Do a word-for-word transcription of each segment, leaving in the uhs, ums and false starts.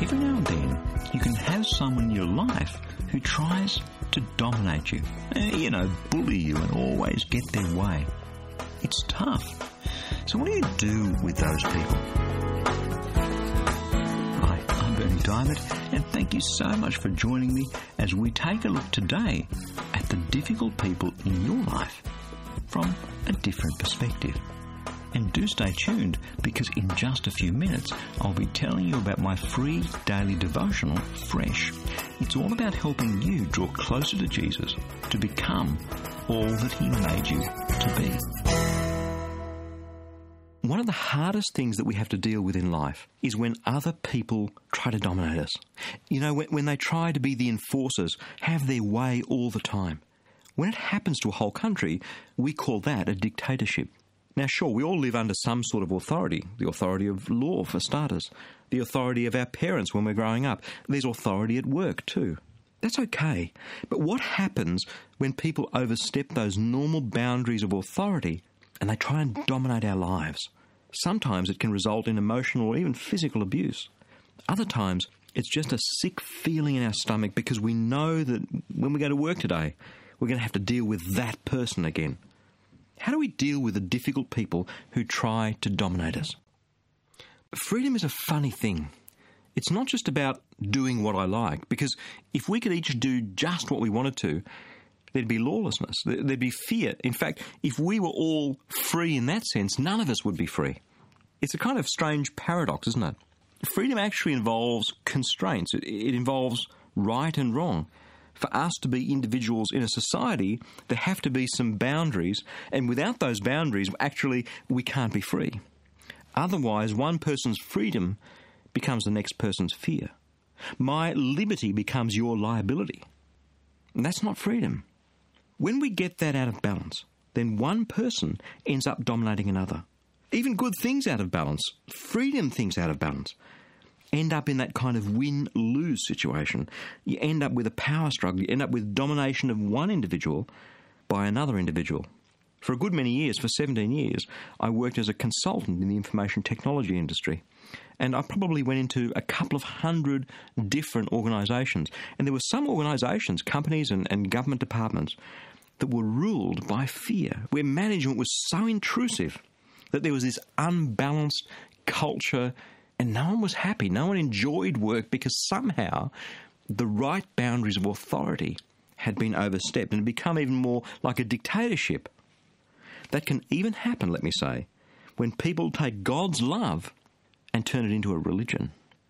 Every now and then, you can have someone in your life who tries to dominate you. Eh, you know, bully you and always get their way. It's tough. So what do you do with those people? Hi, I'm Bernie Diamond, and thank you so much for joining me as we take a look today at the difficult people in your life from a different perspective. And do stay tuned, because in just a few minutes I'll be telling you about my free daily devotional, Fresh. It's all about helping you draw closer to Jesus to become all that He made you to be. One of the hardest things that we have to deal with in life is when other people try to dominate us. You know, when, when they try to be the enforcers, have their way all the time. When it happens to a whole country, we call that a dictatorship. Now, sure, we all live under some sort of authority. The authority of law, for starters. The authority of our parents when we're growing up. There's authority at work, too. That's okay. But what happens when people overstep those normal boundaries of authority and they try and dominate our lives? Sometimes it can result in emotional or even physical abuse. Other times, it's just a sick feeling in our stomach because we know that when we go to work today, we're going to have to deal with that person again. How do we deal with the difficult people who try to dominate us? Freedom is a funny thing. It's not just about doing what I like, because if we could each do just what we wanted to, there'd be lawlessness, there'd be fear. In fact, if we were all free in that sense, none of us would be free. It's a kind of strange paradox, isn't it? Freedom actually involves constraints. It, it involves right and wrong. For us to be individuals in a society, there have to be some boundaries, and without those boundaries, actually, we can't be free. Otherwise, one person's freedom becomes the next person's fear. My liberty becomes your liability. And that's not freedom. When we get that out of balance, then one person ends up dominating another. Even good things out of balance, freedom things out of balance, end up in that kind of win-lose situation. You end up with a power struggle. You end up with domination of one individual by another individual. For a good many years, for seventeen years, I worked as a consultant in the information technology industry. And I probably went into a couple of hundred different organisations. And there were some organisations, companies and, and government departments that were ruled by fear, where management was so intrusive that there was this unbalanced culture. And no one was happy. No one enjoyed work because somehow the right boundaries of authority had been overstepped and had become even more like a dictatorship. That can even happen, let me say, when people take God's love and turn it into a religion.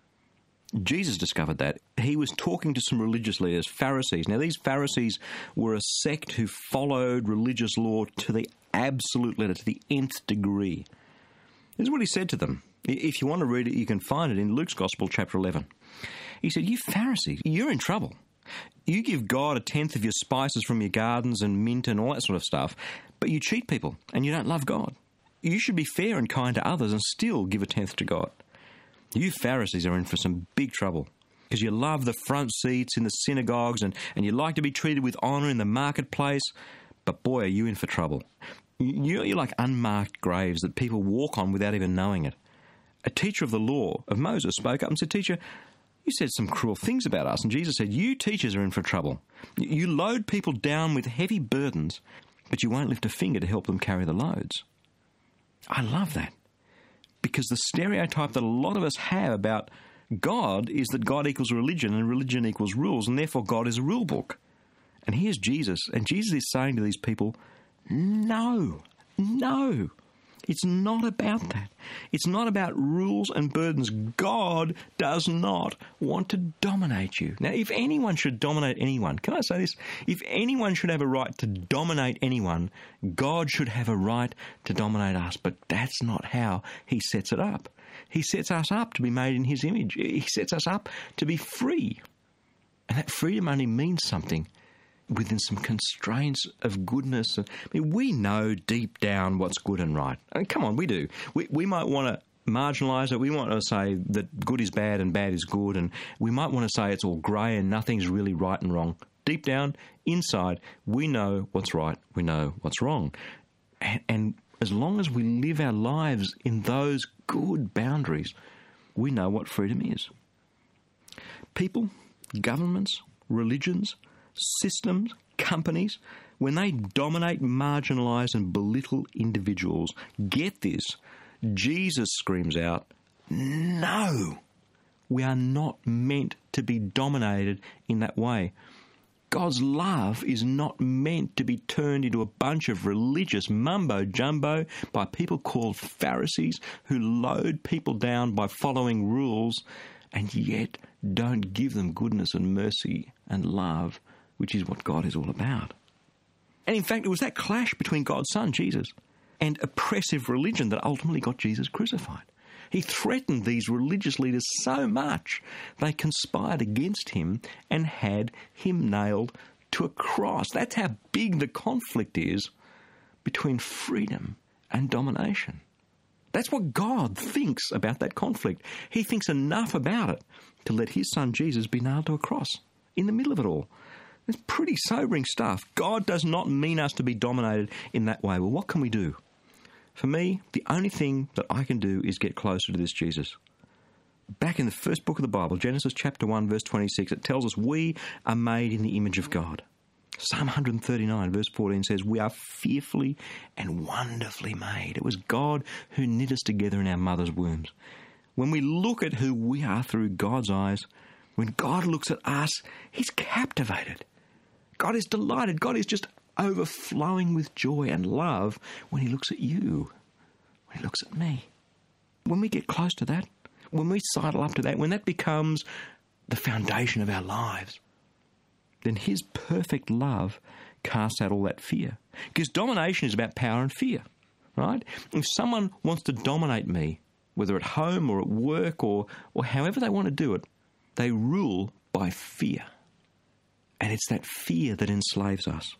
Jesus discovered that. He was talking to some religious leaders, Pharisees. Now, these Pharisees were a sect who followed religious law to the absolute letter, to the nth degree. This is what he said to them. If you want to read it, you can find it in Luke's Gospel, chapter eleven. He said, "You Pharisees, you're in trouble. You give God a tenth of your spices from your gardens and mint and all that sort of stuff, but you cheat people and you don't love God. You should be fair and kind to others and still give a tenth to God. You Pharisees are in for some big trouble because you love the front seats in the synagogues and, and you like to be treated with honour in the marketplace, but boy, are you in for trouble. You're like unmarked graves that people walk on without even knowing it." A teacher of the law of Moses spoke up and said, "Teacher, you said some cruel things about us." And Jesus said, "You teachers are in for trouble. You load people down with heavy burdens, but you won't lift a finger to help them carry the loads." I love that. Because the stereotype that a lot of us have about God is that God equals religion and religion equals rules, and therefore God is a rule book. And here's Jesus, and Jesus is saying to these people, no, no. It's not about that. It's not about rules and burdens. God does not want to dominate you. Now, if anyone should dominate anyone, can I say this? If anyone should have a right to dominate anyone, God should have a right to dominate us. But that's not how He sets it up. He sets us up to be made in His image. He sets us up to be free. And that freedom only means something within some constraints of goodness. I mean, we know deep down what's good and right. I mean, come on, we do. We we might want to marginalise it. We want to say that good is bad and bad is good, and we might want to say it's all grey and nothing's really right and wrong. Deep down, inside, we know what's right, we know what's wrong. And, and as long as we live our lives in those good boundaries, we know what freedom is. People, governments, religions, systems, companies, when they dominate, marginalise and belittle individuals, get this, Jesus screams out, no, we are not meant to be dominated in that way. God's love is not meant to be turned into a bunch of religious mumbo-jumbo by people called Pharisees who load people down by following rules and yet don't give them goodness and mercy and love, which is what God is all about. And in fact, it was that clash between God's Son, Jesus, and oppressive religion that ultimately got Jesus crucified. He threatened these religious leaders so much they conspired against him and had him nailed to a cross. That's how big the conflict is between freedom and domination. That's what God thinks about that conflict. He thinks enough about it to let his Son Jesus be nailed to a cross in the middle of it all. It's pretty sobering stuff. God does not mean us to be dominated in that way. Well, what can we do? For me, the only thing that I can do is get closer to this Jesus. Back in the first book of the Bible, Genesis chapter one, verse twenty-six, it tells us we are made in the image of God. Psalm one thirty-nine, verse fourteen says, we are fearfully and wonderfully made. It was God who knit us together in our mother's wombs. When we look at who we are through God's eyes, when God looks at us, he's captivated. God is delighted. God is just overflowing with joy and love when he looks at you, when he looks at me. When we get close to that, when we sidle up to that, when that becomes the foundation of our lives, then his perfect love casts out all that fear. Because domination is about power and fear, right? If someone wants to dominate me, whether at home or at work or, or however they want to do it, they rule by fear. And it's that fear that enslaves us.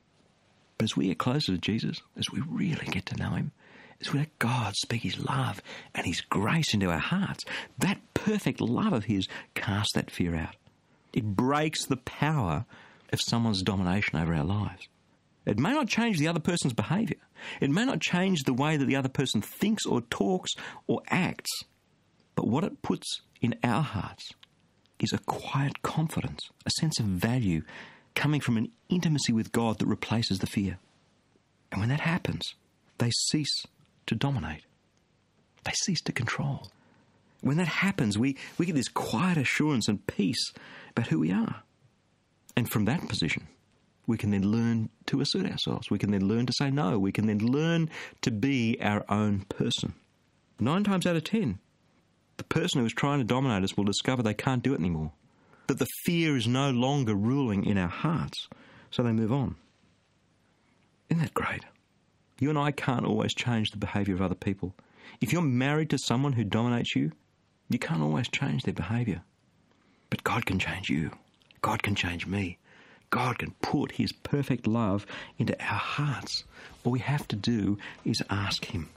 But as we get closer to Jesus, as we really get to know him, as we let God speak his love and his grace into our hearts, that perfect love of his casts that fear out. It breaks the power of someone's domination over our lives. It may not change the other person's behaviour. It may not change the way that the other person thinks or talks or acts. But what it puts in our hearts is a quiet confidence, a sense of value coming from an intimacy with God that replaces the fear. And when that happens, they cease to dominate. They cease to control. When that happens, we, we get this quiet assurance and peace about who we are. And from that position, we can then learn to assert ourselves. We can then learn to say no. We can then learn to be our own person. Nine times out of ten, the person who is trying to dominate us will discover they can't do it anymore. That the fear is no longer ruling in our hearts, so they move on. Isn't that great? You and I can't always change the behaviour of other people. If you're married to someone who dominates you, you can't always change their behaviour. But God can change you. God can change me. God can put his perfect love into our hearts. All we have to do is ask him.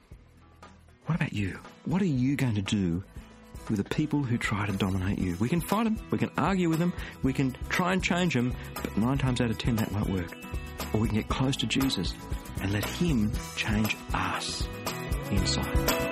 What about you? What are you going to do with the people who try to dominate you? We can fight them, we can argue with them, we can try and change them, but nine times out of ten that won't work. Or we can get close to Jesus and let him change us inside.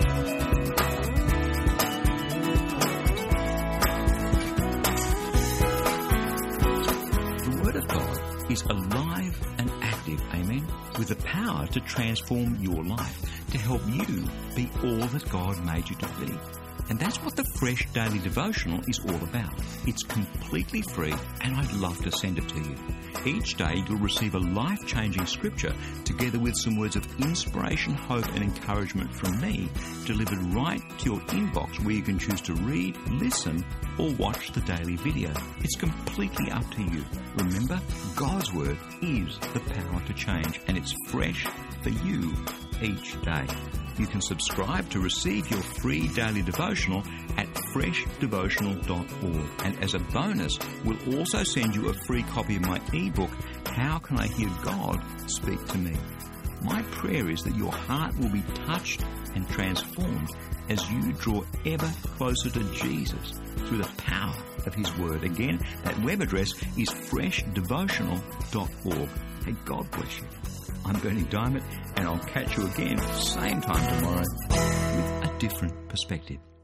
The Word of God is alive and active, amen, with the power to transform your life, to help you be all that God made you to be. And that's what the Fresh Daily Devotional is all about. It's completely free, and I'd love to send it to you. Each day you'll receive a life-changing scripture together with some words of inspiration, hope and encouragement from me, delivered right to your inbox, where you can choose to read, listen or watch the daily video. It's completely up to you. Remember, God's Word is the power to change, and it's fresh for you each day. You can subscribe to receive your free daily devotional at fresh devotional dot org. And as a bonus, we'll also send you a free copy of my ebook, How Can I Hear God Speak to Me? My prayer is that your heart will be touched and transformed as you draw ever closer to Jesus through the power of his word. Again, that web address is fresh devotional dot org. Hey, God bless you. I'm Bernie Diamond, and I'll catch you again same time tomorrow with a different perspective.